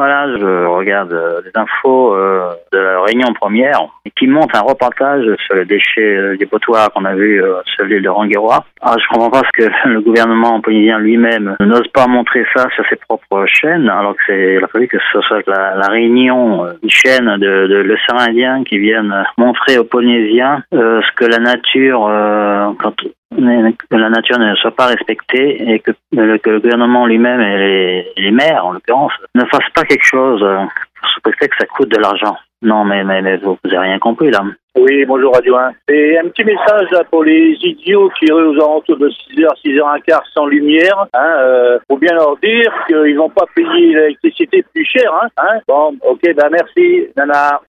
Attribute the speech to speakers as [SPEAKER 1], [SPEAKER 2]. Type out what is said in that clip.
[SPEAKER 1] Voilà, je regarde les infos de la Réunion première qui montre un reportage sur les déchets dépotoirs qu'on a vu sur l'île de Rangiroa. Alors, je comprends pas ce que le gouvernement polynésien lui-même n'ose pas montrer ça sur ses propres chaînes, alors que il a fallu que ce soit la Réunion, une chaîne de l'océan Indien qui vienne montrer aux Polynésiens ce que la nature, que la nature ne soit pas respectée et que le gouvernement lui-même et les maires, en l'occurrence, ne fassent pas quelque chose sous prétexte que ça coûte de l'argent. Non, mais vous avez rien compris, là.
[SPEAKER 2] Oui, bonjour Radio 1. C'est un petit message là pour les idiots qui iraient aux alentours de 6h, 6h15 sans lumière. Faut bien leur dire qu'ils vont pas payer l'électricité plus cher. Bon, ok, merci, nana.